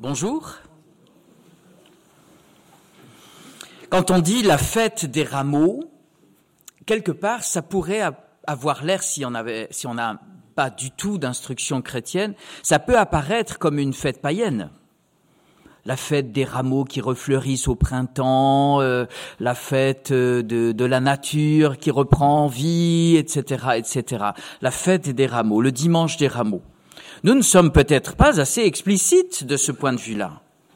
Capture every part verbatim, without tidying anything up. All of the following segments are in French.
Bonjour. Quand on dit la fête des rameaux, quelque part, ça pourrait avoir l'air, si on avait, si on n'a pas du tout d'instruction chrétienne, ça peut apparaître comme une fête païenne. La fête des rameaux qui refleurissent au printemps, euh, la fête de, de la nature qui reprend vie, et cetera, et cetera. La fête des rameaux, le dimanche des rameaux. Nous ne sommes peut-être pas assez explicites de ce point de vue-là.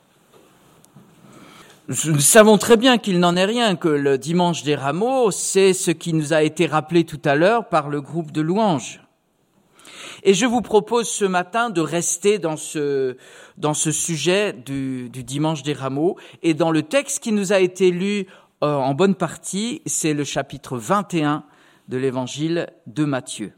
Nous savons très bien qu'il n'en est rien, que le dimanche des rameaux, c'est ce qui nous a été rappelé tout à l'heure par le groupe de louanges. Et je vous propose ce matin de rester dans ce, dans ce sujet du, du dimanche des rameaux. Et dans le texte qui nous a été lu euh, en bonne partie, c'est le chapitre vingt et un de l'évangile de Matthieu.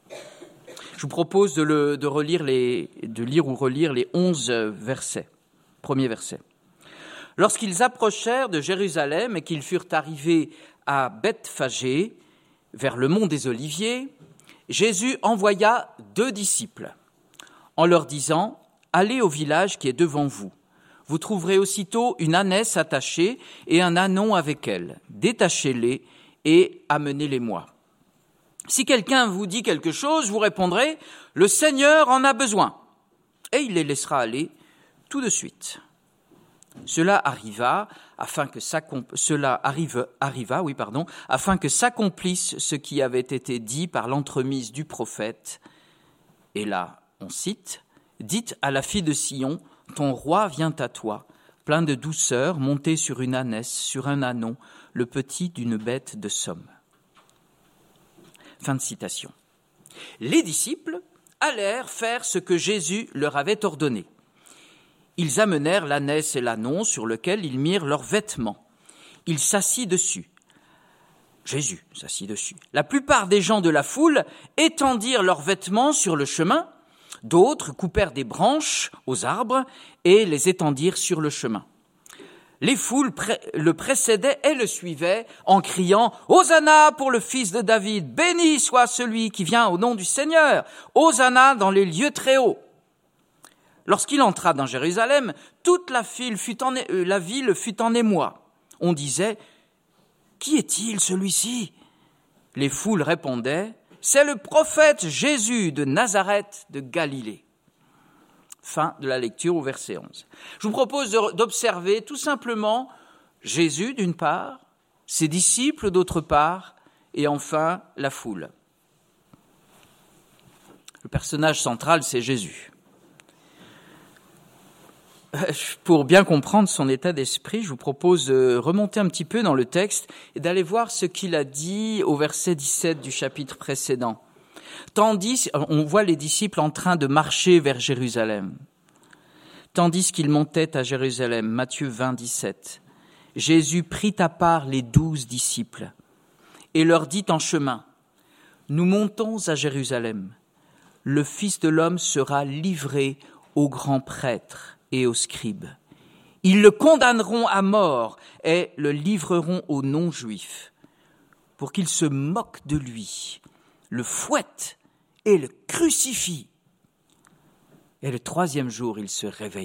Je vous propose de, le, de, relire les, de lire ou relire les onze versets, premiers versets. Lorsqu'ils approchèrent de Jérusalem et qu'ils furent arrivés à Bethphagée, vers le mont des Oliviers, Jésus envoya deux disciples, en leur disant « Allez au village qui est devant vous. Vous trouverez aussitôt une ânesse attachée et un ânon avec elle. Détachez-les et amenez-les-moi. Si quelqu'un vous dit quelque chose, vous répondrez « Le Seigneur en a besoin » et il les laissera aller tout de suite. Cela arriva afin que s'accomp... Cela arrive... arriva, oui, pardon, afin que s'accomplisse ce qui avait été dit par l'entremise du prophète. Et là, on cite « Dites à la fille de Sion, ton roi vient à toi, plein de douceur, monté sur une ânesse, sur un ânon, le petit d'une bête de somme. » Fin de citation. Les disciples allèrent faire ce que Jésus leur avait ordonné. Ils amenèrent l'ânesse et l'ânon sur lequel ils mirent leurs vêtements. Il s'assit dessus. Jésus s'assit dessus. La plupart des gens de la foule étendirent leurs vêtements sur le chemin. D'autres coupèrent des branches aux arbres et les étendirent sur le chemin. Les foules le précédaient et le suivaient en criant « Hosanna pour le fils de David, béni soit celui qui vient au nom du Seigneur, Hosanna dans les lieux très hauts. » Lorsqu'il entra dans Jérusalem, toute la ville fut en, euh, la ville fut en émoi. On disait « Qui est-il celui-ci » Les foules répondaient « C'est le prophète Jésus de Nazareth de Galilée. » Fin de la lecture au verset onze. Je vous propose d'observer tout simplement Jésus d'une part, ses disciples d'autre part, et enfin la foule. Le personnage central, c'est Jésus. Pour bien comprendre son état d'esprit, je vous propose de remonter un petit peu dans le texte et d'aller voir ce qu'il a dit au verset dix-sept du chapitre précédent. Tandis, on voit les disciples en train de marcher vers Jérusalem. Tandis qu'ils montaient à Jérusalem, Matthieu vingt, dix-sept, Jésus prit à part les douze disciples et leur dit en chemin, « Nous montons à Jérusalem. Le Fils de l'homme sera livré aux grands prêtres et aux scribes. Ils le condamneront à mort et le livreront aux non-juifs pour qu'ils se moquent de lui, le fouettent et le crucifient. Et le troisième jour, il se réveillera. »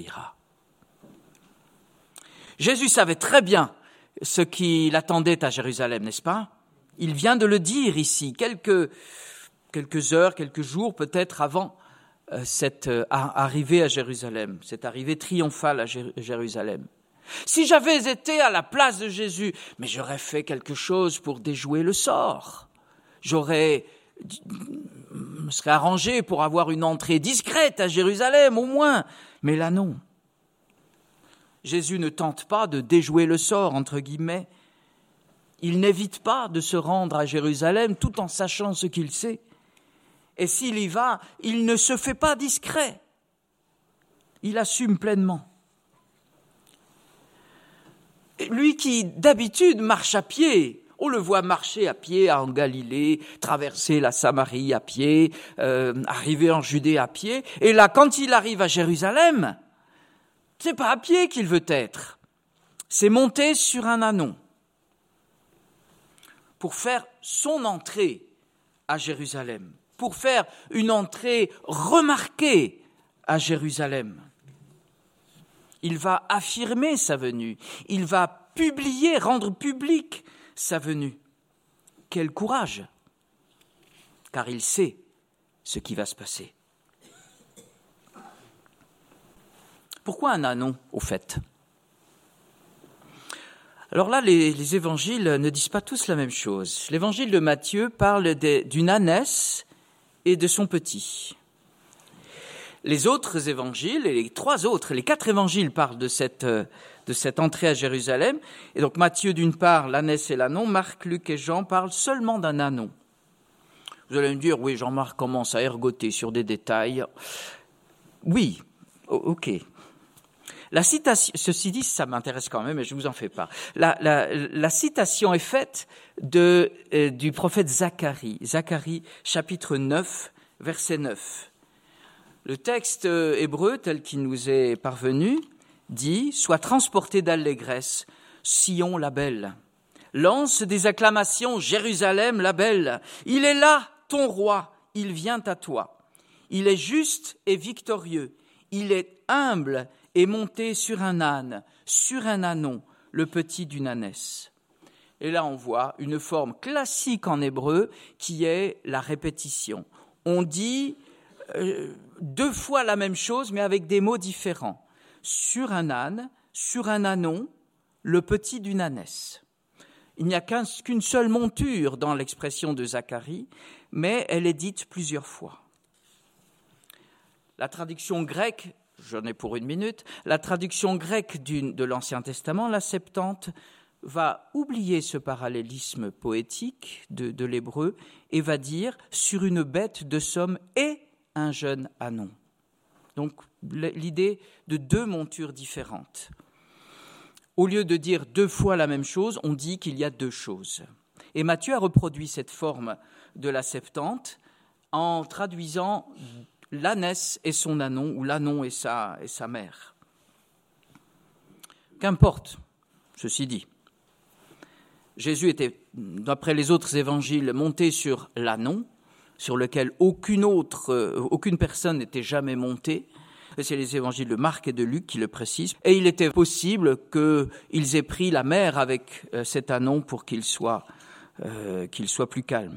Jésus savait très bien ce qui l'attendait à Jérusalem, n'est-ce pas? Il vient de le dire ici, quelques, quelques heures, quelques jours peut-être avant cette arrivée à Jérusalem, cette arrivée triomphale à Jérusalem. Si j'avais été à la place de Jésus, mais j'aurais fait quelque chose pour déjouer le sort. J'aurais, me serais arrangé pour avoir une entrée discrète à Jérusalem au moins. Mais là non. Jésus ne tente pas de déjouer le sort, entre guillemets. Il n'évite pas de se rendre à Jérusalem tout en sachant ce qu'il sait. Et s'il y va, il ne se fait pas discret. Il assume pleinement. Lui qui, d'habitude, marche à pied, on le voit marcher à pied en Galilée, traverser la Samarie à pied, euh, arriver en Judée à pied. Et là, quand il arrive à Jérusalem, c'est pas à pied qu'il veut être. C'est monter sur un ânon pour faire son entrée à Jérusalem. Pour faire une entrée remarquée à Jérusalem. Il va affirmer sa venue. Il va publier, rendre public sa venue. Quel courage! Car il sait ce qui va se passer. Pourquoi un ânon, au fait? Alors là, les, les évangiles ne disent pas tous la même chose. L'évangile de Matthieu parle de, d'une ânesse et de son petit. Les autres évangiles, et les trois autres, les quatre évangiles parlent de cette, de cette entrée à Jérusalem. Et donc Matthieu d'une part, l'ânesse et l'ânon, Marc, Luc et Jean parlent seulement d'un ânon. Vous allez me dire, oui, Jean-Marc commence à ergoter sur des détails. Oui, ok. La citation, ceci dit, ça m'intéresse quand même, mais je vous en fais pas. La, la, la citation est faite de, euh, du prophète Zacharie. Zacharie, chapitre neuf, verset neuf. Le texte hébreu, tel qu'il nous est parvenu, dit « Sois transporté d'allégresse, Sion la belle. Lance des acclamations, Jérusalem la belle. Il est là, ton roi, il vient à toi. Il est juste et victorieux. Il est humble et monté sur un âne, sur un ânon, le petit d'une ânesse. » Et là, on voit une forme classique en hébreu qui est la répétition. On dit euh, deux fois la même chose, mais avec des mots différents. Sur un âne, sur un ânon, le petit d'une ânesse. Il n'y a qu'un, qu'une seule monture dans l'expression de Zacharie, mais elle est dite plusieurs fois. La traduction grecque, j'en ai pour une minute, la traduction grecque d'une, de l'Ancien Testament, la Septante, va oublier ce parallélisme poétique de, de l'hébreu et va dire « sur une bête de somme et un jeune ânon ». Donc l'idée de deux montures différentes. Au lieu de dire deux fois la même chose, on dit qu'il y a deux choses. Et Matthieu a reproduit cette forme de la Septante en traduisant l'ânesse et son ânon, ou l'ânon et sa, et sa mère. Qu'importe, ceci dit. Jésus était, d'après les autres évangiles, monté sur l'ânon, sur lequel aucune autre, euh, aucune personne n'était jamais montée. C'est les évangiles de Marc et de Luc qui le précisent. Et il était possible qu'ils aient pris la mer avec euh, cet ânon pour qu'il soit, euh, qu'il soit plus calme.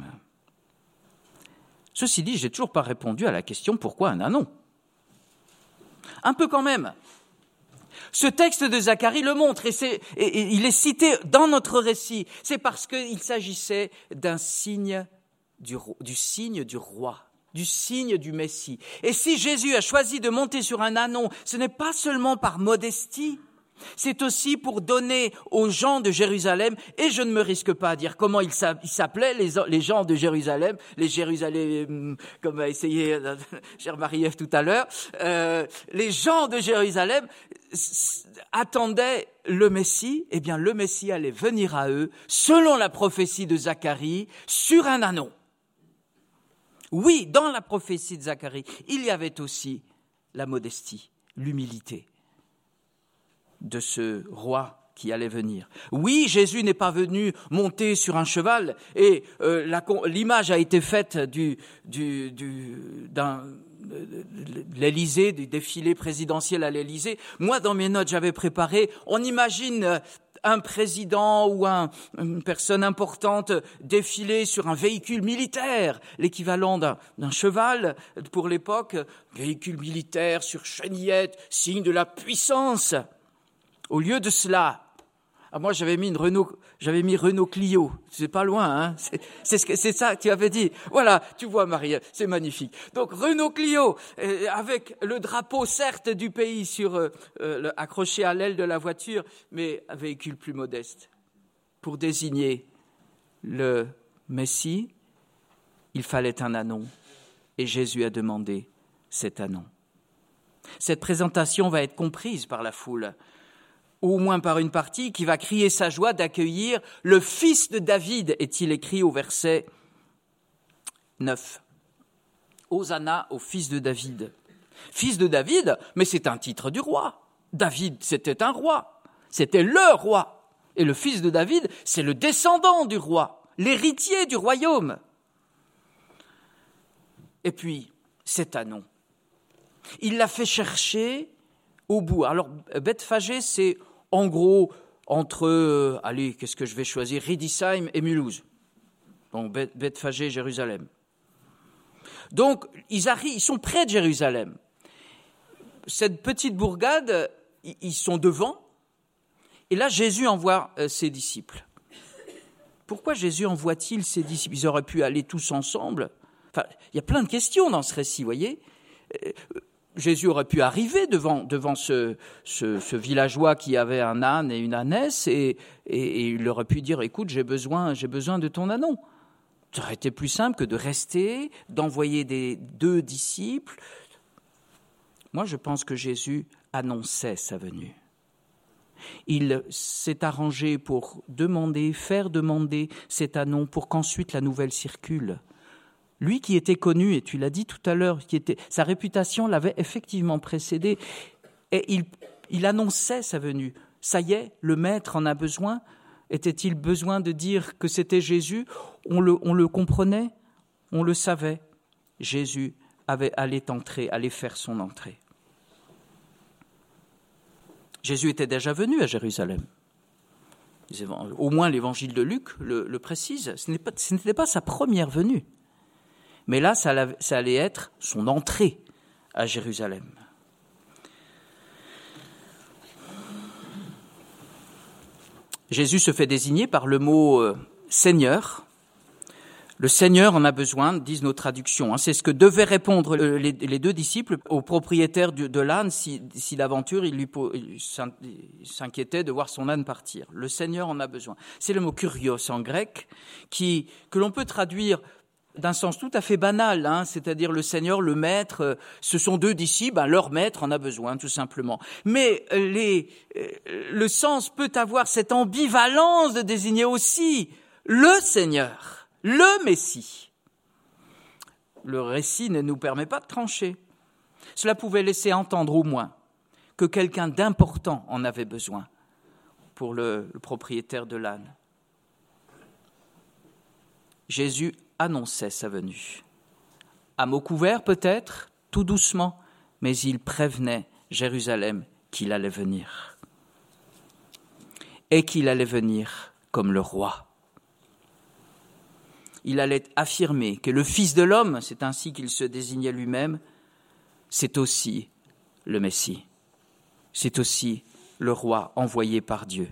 Ceci dit, j'ai toujours pas répondu à la question « Pourquoi un ânon ?» Un peu quand même. Ce texte de Zacharie le montre et, c'est, et, et il est cité dans notre récit. C'est parce qu'il s'agissait d'un signe du, du signe du roi, du signe du Messie. Et si Jésus a choisi de monter sur un ânon, ce n'est pas seulement par modestie, c'est aussi pour donner aux gens de Jérusalem, et je ne me risque pas à dire comment ils s'appelaient, les gens de Jérusalem, les Jérusalem, comme a essayé cher Marie-Ève tout à l'heure, euh, les gens de Jérusalem attendaient le Messie, eh bien le Messie allait venir à eux, selon la prophétie de Zacharie, sur un ânon. Oui, dans la prophétie de Zacharie, il y avait aussi la modestie, l'humilité de ce roi qui allait venir. Oui, Jésus n'est pas venu monter sur un cheval et euh, la, l'image a été faite du, du, du, d'un, de l'Élysée, du défilé présidentiel à l'Élysée. Moi, dans mes notes, j'avais préparé, on imagine un président ou un, une personne importante défiler sur un véhicule militaire, l'équivalent d'un, d'un cheval pour l'époque, véhicule militaire sur chenillette, signe de la puissance. Au lieu de cela, ah moi j'avais mis une Renault, j'avais mis Renault Clio, c'est pas loin, hein. C'est, c'est, ce que, c'est ça que tu avais dit. Voilà, tu vois Marie, c'est magnifique. Donc Renault Clio, euh, avec le drapeau certes du pays sur euh, euh, accroché à l'aile de la voiture, mais un véhicule plus modeste. Pour désigner le Messie, il fallait un ânon, et Jésus a demandé cet ânon. Cette présentation va être comprise par la foule, ou au moins par une partie, qui va crier sa joie d'accueillir le fils de David, est-il écrit au verset neuf. Hosanna au fils de David. Fils de David, mais c'est un titre du roi. David, c'était un roi. C'était le roi. Et le fils de David, c'est le descendant du roi, l'héritier du royaume. Et puis, cet ânon, il l'a fait chercher au bout. Alors, Bethphagée, c'est en gros entre, euh, allez, qu'est-ce que je vais choisir, Riedisheim et Mulhouse. Donc, Bethphagée, Jérusalem. Donc, ils arrivent, ils sont près de Jérusalem. Cette petite bourgade, ils sont devant. Et là, Jésus envoie euh, ses disciples. Pourquoi Jésus envoie-t-il ses disciples? Ils auraient pu aller tous ensemble. Enfin, il y a plein de questions dans ce récit, vous voyez. Euh, Jésus aurait pu arriver devant, devant ce, ce, ce villageois qui avait un âne et une ânesse et, et, et il aurait pu dire, écoute, j'ai besoin, j'ai besoin de ton ânon. Ça aurait été plus simple que de rester, d'envoyer des deux disciples. Moi, je pense que Jésus annonçait sa venue. Il s'est arrangé pour demander, faire demander cet ânon pour qu'ensuite la nouvelle circule. Lui qui était connu, et tu l'as dit tout à l'heure, qui était, sa réputation l'avait effectivement précédé, et il, il annonçait sa venue. Ça y est, le maître en a besoin. Était-il besoin de dire que c'était Jésus? On le, on le comprenait, on le savait. Jésus avait, allait entrer, allait faire son entrée. Jésus était déjà venu à Jérusalem. Au moins l'évangile de Luc le, le précise. Ce n'est pas, ce n'était pas sa première venue. Mais là, ça, ça allait être son entrée à Jérusalem. Jésus se fait désigner par le mot euh, « Seigneur ». Le Seigneur en a besoin, disent nos traductions. Hein. C'est ce que devaient répondre les, les deux disciples au propriétaire de, de l'âne si, si d'aventure il, lui, il s'inquiétait de voir son âne partir. Le Seigneur en a besoin. C'est le mot « kurios » en grec qui, que l'on peut traduire d'un sens tout à fait banal, hein, c'est-à-dire le Seigneur, le Maître, ce sont deux disciples, ben leur Maître en a besoin, tout simplement. Mais les, le sens peut avoir cette ambivalence de désigner aussi le Seigneur, le Messie. Le récit ne nous permet pas de trancher. Cela pouvait laisser entendre au moins que quelqu'un d'important en avait besoin pour le, le propriétaire de l'âne. Jésus annonçait sa venue. À mots couverts peut-être, tout doucement, mais il prévenait Jérusalem qu'il allait venir. Et qu'il allait venir comme le roi. Il allait affirmer que le Fils de l'homme, c'est ainsi qu'il se désignait lui-même, c'est aussi le Messie. C'est aussi le roi envoyé par Dieu.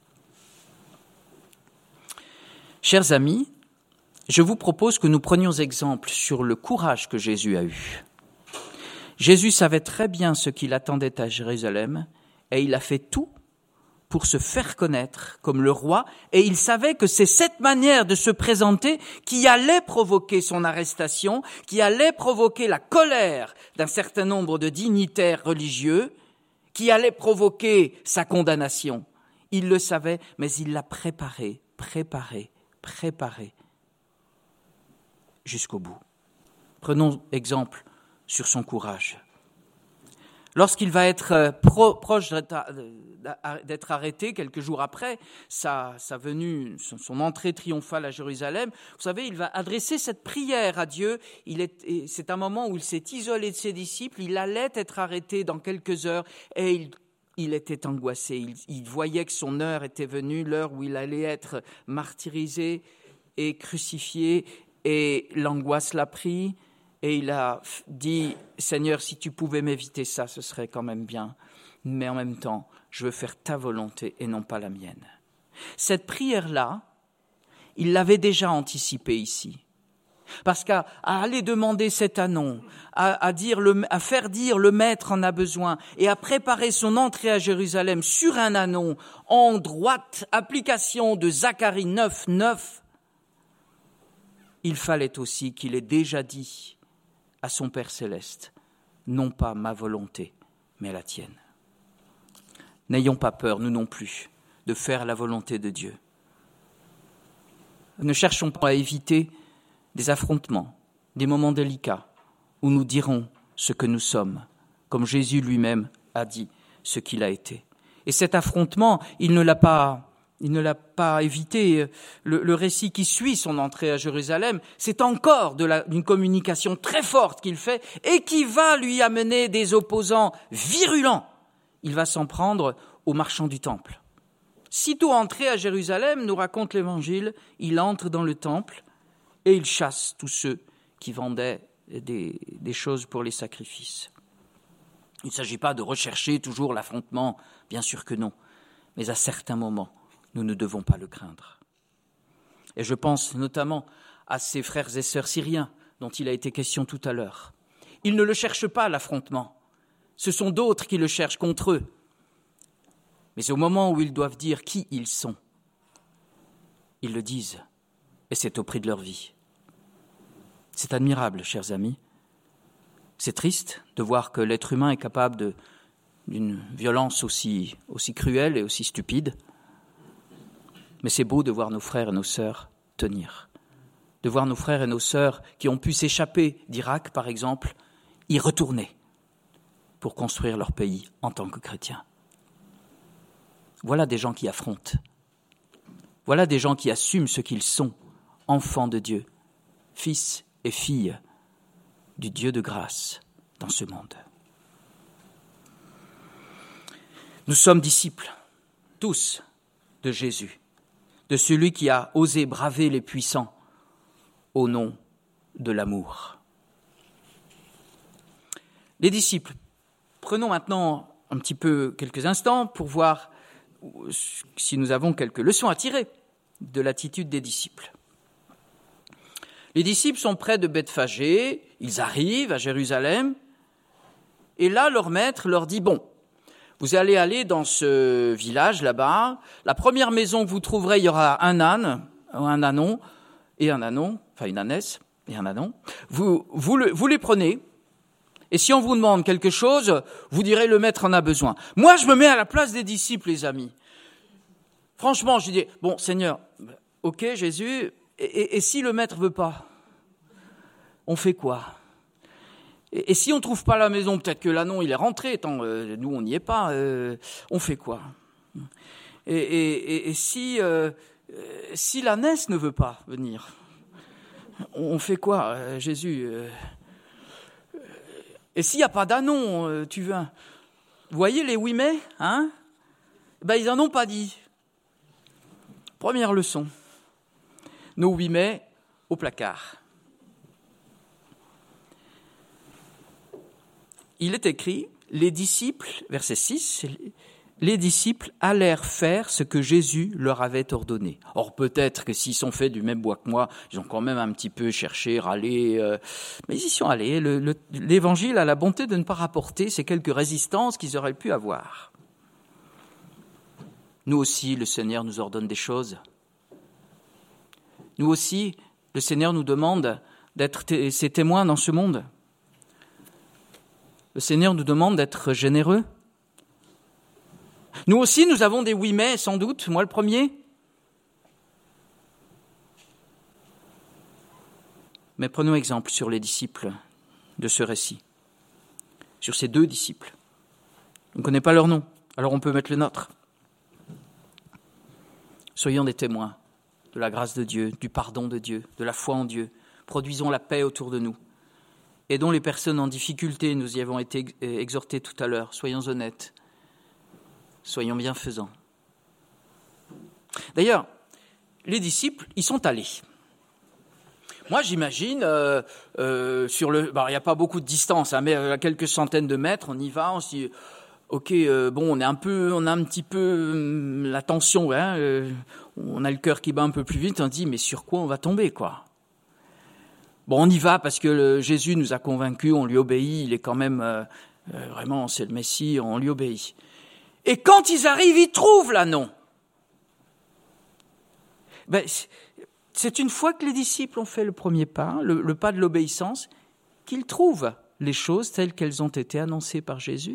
Chers amis, je vous propose que nous prenions exemple sur le courage que Jésus a eu. Jésus savait très bien ce qu'il attendait à Jérusalem et il a fait tout pour se faire connaître comme le roi et il savait que c'est cette manière de se présenter qui allait provoquer son arrestation, qui allait provoquer la colère d'un certain nombre de dignitaires religieux, qui allait provoquer sa condamnation. Il le savait, mais il l'a préparé, préparé, préparé. Jusqu'au bout. Prenons exemple sur son courage. Lorsqu'il va être pro, proche d'être arrêté, quelques jours après sa, sa venue, son entrée triomphale à Jérusalem, vous savez, il va adresser cette prière à Dieu. Il est, c'est un moment où il s'est isolé de ses disciples, il allait être arrêté dans quelques heures et il, il était angoissé. Il, il voyait que son heure était venue, l'heure où il allait être martyrisé et crucifié. Et l'angoisse l'a pris et il a dit « Seigneur, si tu pouvais m'éviter ça, ce serait quand même bien. Mais en même temps, je veux faire ta volonté et non pas la mienne. » Cette prière-là, il l'avait déjà anticipée ici. Parce qu'à à aller demander cet ânon, à, à, dire le, à faire dire le Maître en a besoin et à préparer son entrée à Jérusalem sur un ânon en droite application de Zacharie neuf, neuf, il fallait aussi qu'il ait déjà dit à son Père céleste, non pas ma volonté, mais la tienne. N'ayons pas peur, nous non plus, de faire la volonté de Dieu. Ne cherchons pas à éviter des affrontements, des moments délicats, où nous dirons ce que nous sommes, comme Jésus lui-même a dit ce qu'il a été. Et cet affrontement, il ne l'a pas... Il ne l'a pas évité. Le, le récit qui suit son entrée à Jérusalem, c'est encore de la, une communication très forte qu'il fait et qui va lui amener des opposants virulents il va s'en prendre aux marchands du temple. Sitôt entré à Jérusalem, nous raconte l'Évangile, il entre dans le temple et il chasse tous ceux qui vendaient des, des choses pour les sacrifices. Il ne s'agit pas de rechercher toujours l'affrontement, bien sûr que non, mais à certains moments, nous ne devons pas le craindre. Et je pense notamment à ces frères et sœurs syriens dont il a été question tout à l'heure. Ils ne le cherchent pas, l'affrontement. Ce sont d'autres qui le cherchent contre eux. Mais au moment où ils doivent dire qui ils sont, ils le disent, et c'est au prix de leur vie. C'est admirable, chers amis. C'est triste de voir que l'être humain est capable de, d'une violence aussi, aussi cruelle et aussi stupide. Mais c'est beau de voir nos frères et nos sœurs tenir, de voir nos frères et nos sœurs qui ont pu s'échapper d'Irak, par exemple, y retourner pour construire leur pays en tant que chrétiens. Voilà des gens qui affrontent. Voilà des gens qui assument ce qu'ils sont, enfants de Dieu, fils et filles du Dieu de grâce dans ce monde. Nous sommes disciples, tous, de Jésus, de celui qui a osé braver les puissants au nom de l'amour. Les disciples, prenons maintenant un petit peu quelques instants pour voir si nous avons quelques leçons à tirer de l'attitude des disciples. Les disciples sont près de Bethphagée, ils arrivent à Jérusalem, et là leur maître leur dit « Bon, vous allez aller dans ce village là-bas, la première maison que vous trouverez, il y aura un âne, un ânon, et un ânon, enfin une ânesse, et un ânon. Vous, vous, le, vous les prenez, et si on vous demande quelque chose, vous direz le maître en a besoin. » Moi, je me mets à la place des disciples, les amis. Franchement, je dis, bon, Seigneur, ok, Jésus, et, et, et si le maître veut pas, on fait quoi ? Et, et si on trouve pas la maison, peut-être que l'ânon, il est rentré, tant euh, nous, on n'y est pas, euh, on fait quoi ? Et, et, et, et si, euh, si l'ânesse ne veut pas venir, on fait quoi, euh, Jésus ? euh, Et s'il n'y a pas d'ânon, euh, tu viens. Vous voyez les oui mais, hein ? Ben, ils n'en ont pas dit. Première leçon. Nos oui mais au placard. Il est écrit, les disciples, verset six, les disciples allèrent faire ce que Jésus leur avait ordonné. Or, peut-être que s'ils sont faits du même bois que moi, ils ont quand même un petit peu cherché, râlé, euh, mais ils y sont allés. Le, le, l'Évangile a la bonté de ne pas rapporter ces quelques résistances qu'ils auraient pu avoir. Nous aussi, le Seigneur nous ordonne des choses. Nous aussi, le Seigneur nous demande d'être t- ses témoins dans ce monde. Le Seigneur nous demande d'être généreux. Nous aussi, nous avons des oui mais, sans doute, moi le premier. Mais prenons exemple sur les disciples de ce récit, sur ces deux disciples. On ne connaît pas leur nom, alors on peut mettre le nôtre. Soyons des témoins de la grâce de Dieu, du pardon de Dieu, de la foi en Dieu. Produisons la paix autour de nous. Aidons les personnes en difficulté, nous y avons été exhortés tout à l'heure. Soyons honnêtes. Soyons bienfaisants. D'ailleurs, les disciples, ils sont allés. Moi, j'imagine, euh, euh, sur le, bah, il n'y a pas beaucoup de distance, hein, mais à quelques centaines de mètres, on y va, on se dit, ok, euh, bon, on est un peu, on a un petit peu euh, la tension, hein, euh, on a le cœur qui bat un peu plus vite, on dit, mais sur quoi on va tomber, quoi ? Bon, on y va parce que le, Jésus nous a convaincus, on lui obéit, il est quand même, euh, euh, vraiment, c'est le Messie, on lui obéit. Et quand ils arrivent, ils trouvent l'ânon. Ben, c'est une fois que les disciples ont fait le premier pas, le, le pas de l'obéissance, qu'ils trouvent les choses telles qu'elles ont été annoncées par Jésus.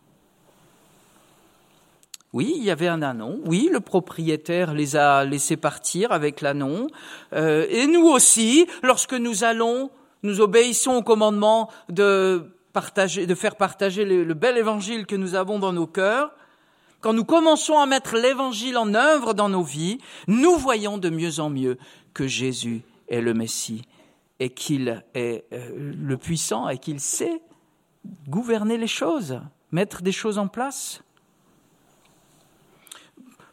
Oui, il y avait un ânon. Oui, le propriétaire les a laissés partir avec l'ânon. Euh, et nous aussi, lorsque nous allons, nous obéissons au commandement de partager, de faire partager le, le bel évangile que nous avons dans nos cœurs. Quand nous commençons à mettre l'évangile en œuvre dans nos vies, nous voyons de mieux en mieux que Jésus est le Messie et qu'il est euh, le puissant et qu'il sait gouverner les choses, mettre des choses en place.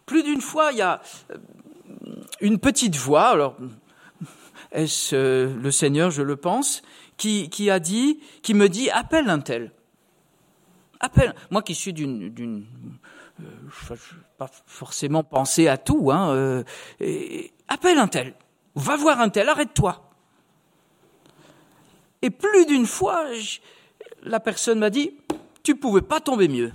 Plus d'une fois, il y a une petite voix, alors est-ce euh, le Seigneur, je le pense, qui, qui a dit, qui me dit, appelle un tel. Appelle. Moi qui suis d'une, d'une euh, je ne vais pas forcément penser à tout, hein, euh, et, appelle un tel. Va voir un tel, arrête-toi. Et plus d'une fois, je, la personne m'a dit, tu pouvais pas tomber mieux.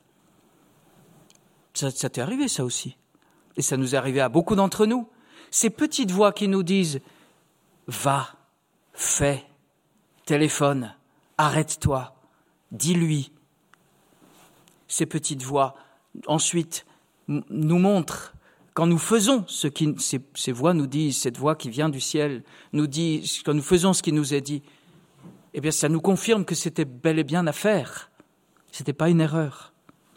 Ça, ça t'est arrivé, ça aussi. Et ça nous est arrivé à beaucoup d'entre nous. Ces petites voix qui nous disent, va, fais, téléphone, arrête-toi, dis-lui. Ces petites voix, ensuite, m- nous montrent, quand nous faisons ce qui, ces, ces voix nous disent, cette voix qui vient du ciel, nous dit, quand nous faisons ce qui nous est dit, eh bien, ça nous confirme que c'était bel et bien à faire. C'était pas une erreur.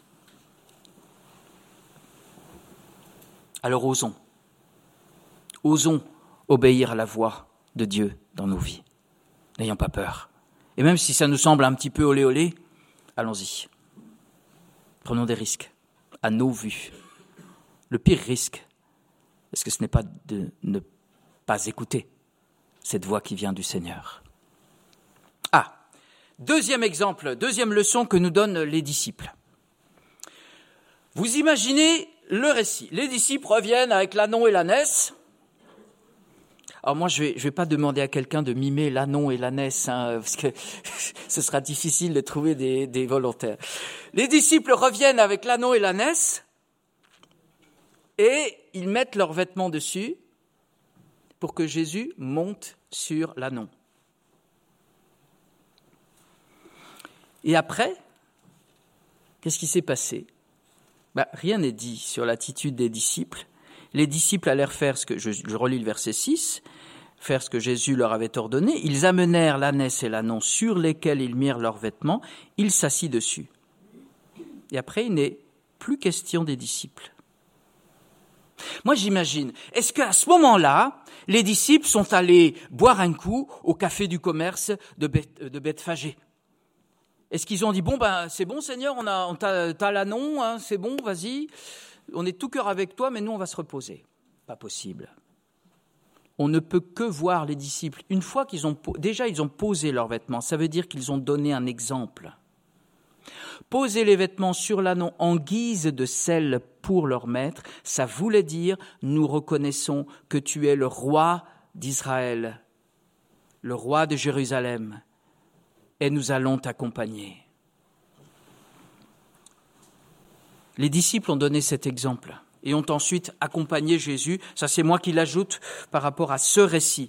Alors osons, osons obéir à la voix de Dieu dans nos vies. N'ayons pas peur. Et même si ça nous semble un petit peu olé olé, allons-y. Prenons des risques, à nos vues. Le pire risque, est-ce que ce n'est pas de ne pas écouter cette voix qui vient du Seigneur? Ah, deuxième exemple, deuxième leçon que nous donnent les disciples. Vous imaginez le récit. Les disciples reviennent avec l'ânon et l'ânesse. Alors moi, je vais, je vais pas demander à quelqu'un de mimer l'ânon et l'ânesse, hein, parce que ce sera difficile de trouver des, des volontaires. Les disciples reviennent avec l'ânon et l'ânesse et ils mettent leurs vêtements dessus pour que Jésus monte sur l'ânon. Et après, qu'est-ce qui s'est passé? Ben, rien n'est dit sur l'attitude des disciples. Les disciples allèrent faire ce que, je, je relis le verset six, faire ce que Jésus leur avait ordonné. Ils amenèrent l'ânesse et l'ânon sur lesquels ils mirent leurs vêtements. Ils s'assit dessus. Et après, il n'est plus question des disciples. Moi, j'imagine, est-ce qu'à ce moment-là, les disciples sont allés boire un coup au café du commerce de Beth, de Bethphagée? Est-ce qu'ils ont dit, bon, ben, c'est bon, Seigneur, on a, on t'a, t'as l'ânon, hein, c'est bon, vas-y, on est tout cœur avec toi, mais nous, on va se reposer. Pas possible. On ne peut que voir les disciples. Une fois qu'ils ont, déjà, ils ont posé leurs vêtements, ça veut dire qu'ils ont donné un exemple. Poser les vêtements sur l'ânon en guise de selle pour leur maître, ça voulait dire, nous reconnaissons que tu es le roi d'Israël, le roi de Jérusalem, et nous allons t'accompagner. Les disciples ont donné cet exemple et ont ensuite accompagné Jésus. Ça, c'est moi qui l'ajoute par rapport à ce récit.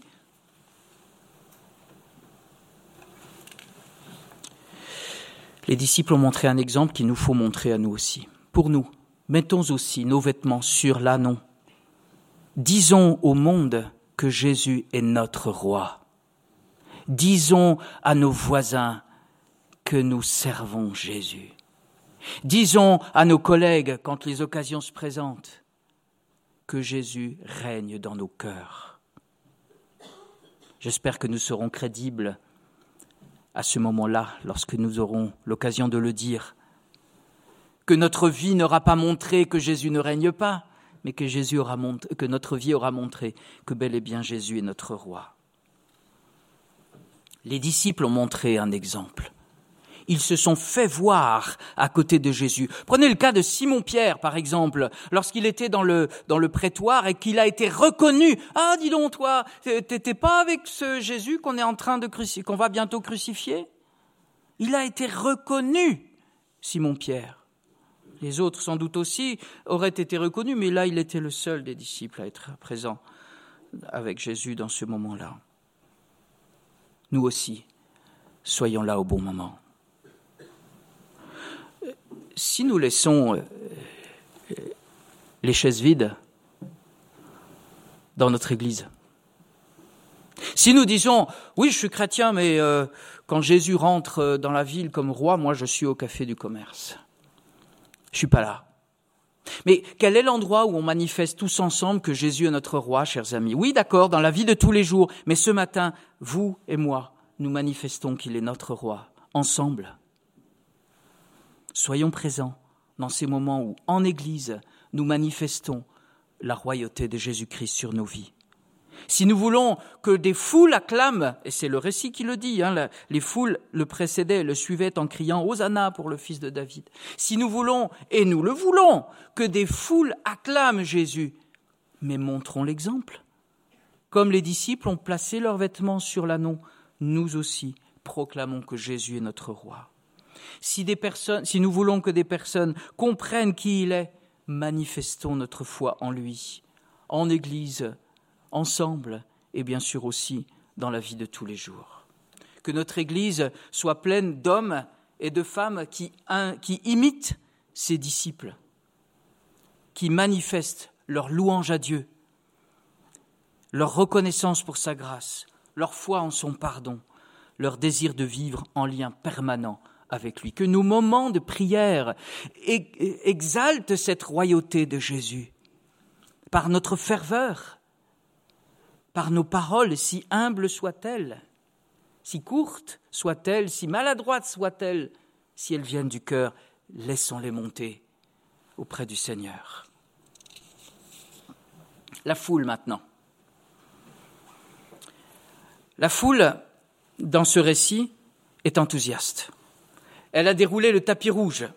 Les disciples ont montré un exemple qu'il nous faut montrer à nous aussi. Pour nous, mettons aussi nos vêtements sur l'ânon. Disons au monde que Jésus est notre roi. Disons à nos voisins que nous servons Jésus. Disons à nos collègues, quand les occasions se présentent, que Jésus règne dans nos cœurs. J'espère que nous serons crédibles à ce moment-là, lorsque nous aurons l'occasion de le dire, que notre vie n'aura pas montré que Jésus ne règne pas, mais que, Jésus aura montré, que notre vie aura montré que bel et bien Jésus est notre roi. Les disciples ont montré un exemple. Ils se sont fait voir à côté de Jésus. Prenez le cas de Simon-Pierre, par exemple, lorsqu'il était dans le, dans le prétoire et qu'il a été reconnu. Ah, dis donc, toi, t'étais pas avec ce Jésus qu'on est en train de crucifier, qu'on va bientôt crucifier? Il a été reconnu, Simon-Pierre. Les autres, sans doute aussi, auraient été reconnus, mais là, il était le seul des disciples à être présent avec Jésus dans ce moment-là. Nous aussi, soyons là au bon moment. Si nous laissons les chaises vides dans notre église, si nous disons « Oui, je suis chrétien, mais euh, quand Jésus rentre dans la ville comme roi, moi je suis au café du commerce. Je suis pas là. » Mais quel est l'endroit où on manifeste tous ensemble que Jésus est notre roi, chers amis? Oui, d'accord, dans la vie de tous les jours, mais ce matin, vous et moi, nous manifestons qu'il est notre roi, ensemble. Soyons présents dans ces moments où, en Église, nous manifestons la royauté de Jésus-Christ sur nos vies. Si nous voulons que des foules acclament, et c'est le récit qui le dit, hein, la, les foules le précédaient, le suivaient en criant « Hosanna pour le Fils de David ». Si nous voulons, et nous le voulons, que des foules acclament Jésus, mais montrons l'exemple. Comme les disciples ont placé leurs vêtements sur l'ânon, nous aussi proclamons que Jésus est notre roi. Si, des personnes, si nous voulons que des personnes comprennent qui il est, manifestons notre foi en lui, en Église, ensemble et bien sûr aussi dans la vie de tous les jours. Que notre Église soit pleine d'hommes et de femmes qui, un, qui imitent ses disciples, qui manifestent leur louange à Dieu, leur reconnaissance pour sa grâce, leur foi en son pardon, leur désir de vivre en lien permanent avec lui. Que nos moments de prière exaltent cette royauté de Jésus par notre ferveur, par nos paroles, si humbles soient-elles, si courtes soient-elles, si maladroites soient-elles, si elles viennent du cœur, laissons-les monter auprès du Seigneur. La foule maintenant. La foule, dans ce récit, est enthousiaste. Elle a déroulé le tapis rouge.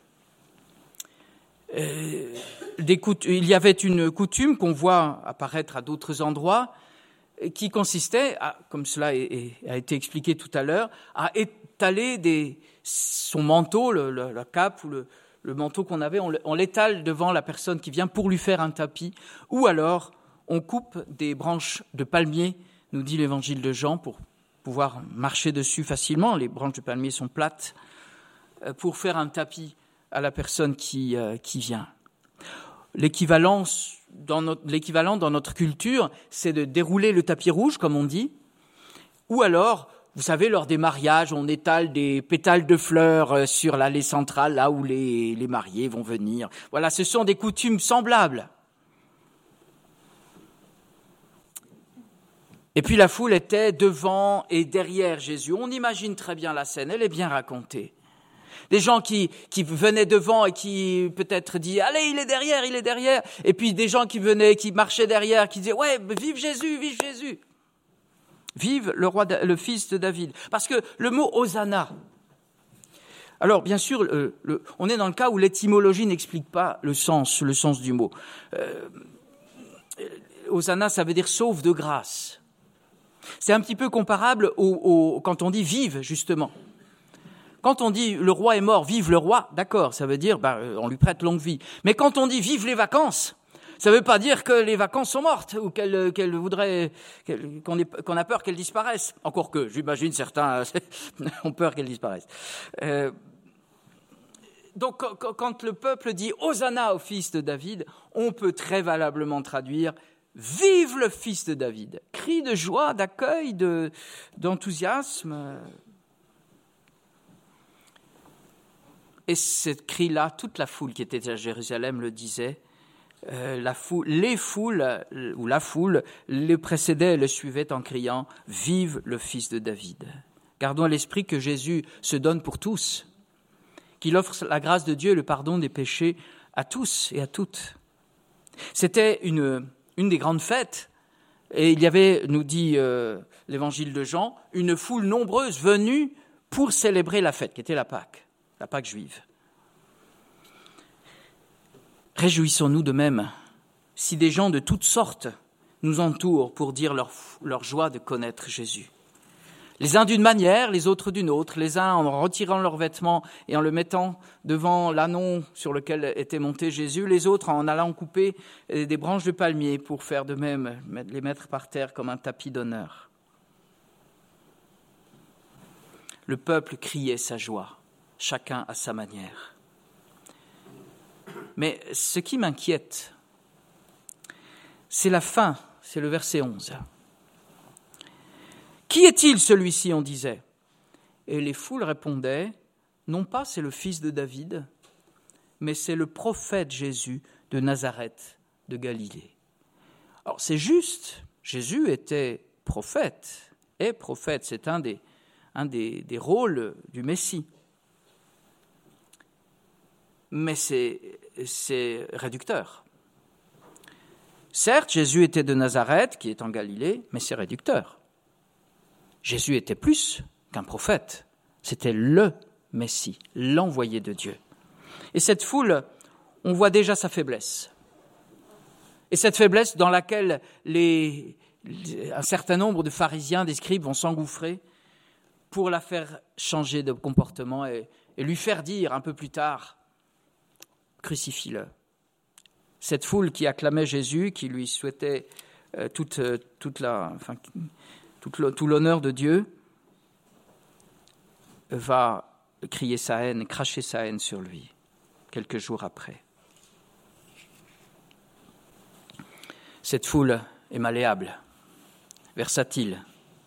Euh, des cout- il y avait une coutume qu'on voit apparaître à d'autres endroits, qui consistait, à, comme cela est, est, a été expliqué tout à l'heure, à étaler des, son manteau, le, le, la cape ou le, le manteau qu'on avait, on, on l'étale devant la personne qui vient pour lui faire un tapis, ou alors on coupe des branches de palmier, nous dit l'évangile de Jean, pour pouvoir marcher dessus facilement. Les branches de palmier sont plates, pour faire un tapis à la personne qui, euh, qui vient. L'équivalent dans, notre, l'équivalent dans notre culture, c'est de dérouler le tapis rouge, comme on dit, ou alors, vous savez, lors des mariages, on étale des pétales de fleurs sur l'allée centrale, là où les, les mariés vont venir. Voilà, ce sont des coutumes semblables. Et puis la foule était devant et derrière Jésus. On imagine très bien la scène, elle est bien racontée. Des gens qui, qui venaient devant et qui peut-être disaient « Allez, il est derrière, il est derrière !» Et puis des gens qui venaient, qui marchaient derrière, qui disaient « Ouais, vive Jésus, vive Jésus !» Vive le roi, le fils de David. Parce que le mot « Hosanna », alors bien sûr, le, le, on est dans le cas où l'étymologie n'explique pas le sens, le sens du mot. Euh, Hosanna, ça veut dire « sauve de grâce ». C'est un petit peu comparable au, au, quand on dit « vive », justement. Quand on dit « le roi est mort, vive le roi », d'accord, ça veut dire bah, on lui prête longue vie. Mais quand on dit « vive les vacances », ça ne veut pas dire que les vacances sont mortes ou qu'elles, qu'elles voudraient, qu'elles, qu'on, est, qu'on a peur qu'elles disparaissent. Encore que, j'imagine, certains ont peur qu'elles disparaissent. Euh, donc, quand le peuple dit « Hosanna au fils de David », on peut très valablement traduire « vive le fils de David ». Cri de joie, d'accueil, de, d'enthousiasme. Et ce cri-là, toute la foule qui était à Jérusalem le disait. Euh, la foule, les foules, ou la foule, le précédait et le suivait en criant « Vive le Fils de David ». Gardons à l'esprit que Jésus se donne pour tous, qu'il offre la grâce de Dieu et le pardon des péchés à tous et à toutes. C'était une, une des grandes fêtes. Et il y avait, nous dit euh, l'évangile de Jean, une foule nombreuse venue pour célébrer la fête, qui était la Pâque. La Pâque juive. Réjouissons-nous de même si des gens de toutes sortes nous entourent pour dire leur, leur joie de connaître Jésus. Les uns d'une manière, les autres d'une autre, les uns en retirant leurs vêtements et en le mettant devant l'ânon sur lequel était monté Jésus, les autres en allant couper des branches de palmier pour faire de même, les mettre par terre comme un tapis d'honneur. Le peuple criait sa joie. Chacun à sa manière. Mais ce qui m'inquiète, c'est la fin, c'est le verset onze. « Qui est-il celui-ci » on disait. Et les foules répondaient, non pas c'est le fils de David, mais c'est le prophète Jésus de Nazareth de Galilée. Alors c'est juste, Jésus était prophète, est prophète, c'est un des, un des, des rôles du Messie. Mais c'est, c'est réducteur. Certes, Jésus était de Nazareth, qui est en Galilée, mais c'est réducteur. Jésus était plus qu'un prophète. C'était le Messie, l'envoyé de Dieu. Et cette foule, on voit déjà sa faiblesse. Et cette faiblesse dans laquelle les, les, un certain nombre de pharisiens, des scribes vont s'engouffrer pour la faire changer de comportement et, et lui faire dire un peu plus tard, crucifie-le. Cette foule qui acclamait Jésus, qui lui souhaitait euh, toute, euh, toute la, enfin, toute le, tout l'honneur de Dieu, va crier sa haine, cracher sa haine sur lui, quelques jours après. Cette foule est malléable, versatile.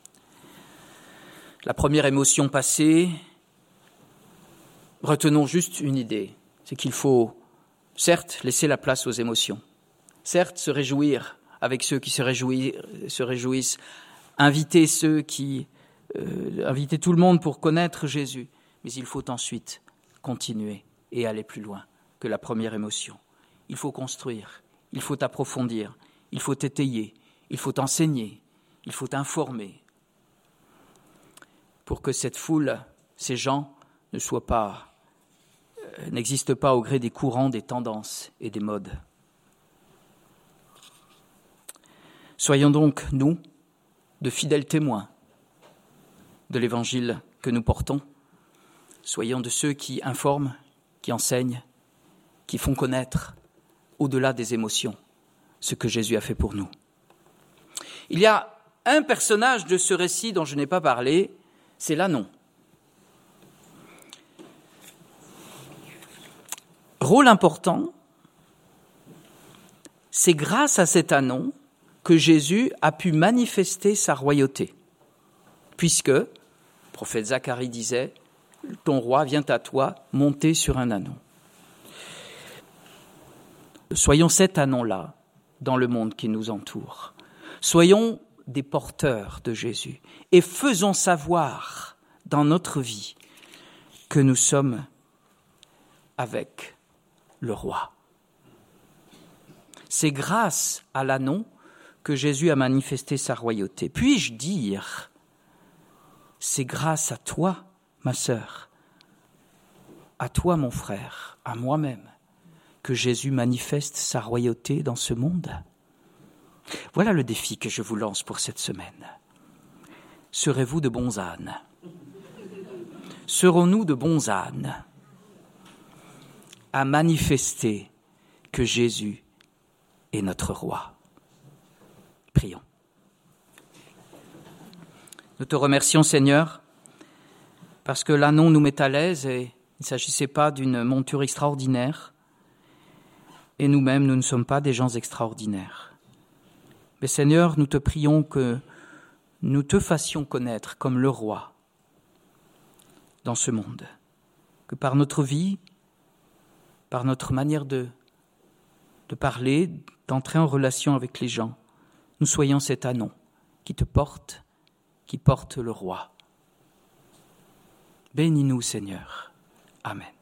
La première émotion passée, retenons juste une idée, c'est qu'il faut, certes, laisser la place aux émotions, certes, se réjouir avec ceux qui se réjouissent, se réjouissent inviter ceux qui, euh, inviter tout le monde pour connaître Jésus, mais il faut ensuite continuer et aller plus loin que la première émotion. Il faut construire, il faut approfondir, il faut étayer, il faut enseigner, il faut informer, pour que cette foule, ces gens, ne soient pas, euh, n'existent pas au gré des courants, des tendances et des modes. Soyons donc, nous, de fidèles témoins de l'évangile que nous portons. Soyons de ceux qui informent, qui enseignent, qui font connaître, au-delà des émotions, ce que Jésus a fait pour nous. Il y a un personnage de ce récit dont je n'ai pas parlé, c'est l'ânon. Rôle important, c'est grâce à cet ânon que Jésus a pu manifester sa royauté, puisque, le prophète Zacharie disait, « Ton roi vient à toi monté sur un ânon ». Soyons cet ânon-là dans le monde qui nous entoure. Soyons des porteurs de Jésus et faisons savoir dans notre vie que nous sommes avec le roi. C'est grâce à l'ânon que Jésus a manifesté sa royauté. Puis-je dire, c'est grâce à toi, ma sœur, à toi, mon frère, à moi-même, que Jésus manifeste sa royauté dans ce monde? Voilà le défi que je vous lance pour cette semaine. Serez-vous de bons ânes? Serons-nous de bons ânes à manifester que Jésus est notre roi? Prions. Nous te remercions, Seigneur, parce que l'ânon nous met à l'aise et il ne s'agissait pas d'une monture extraordinaire. Et nous-mêmes, nous ne sommes pas des gens extraordinaires. Mais Seigneur, nous te prions que nous te fassions connaître comme le roi dans ce monde. Que par notre vie, par notre manière de, de parler, d'entrer en relation avec les gens, nous soyons cet ânon qui te porte, qui porte le roi. Bénis-nous, Seigneur. Amen.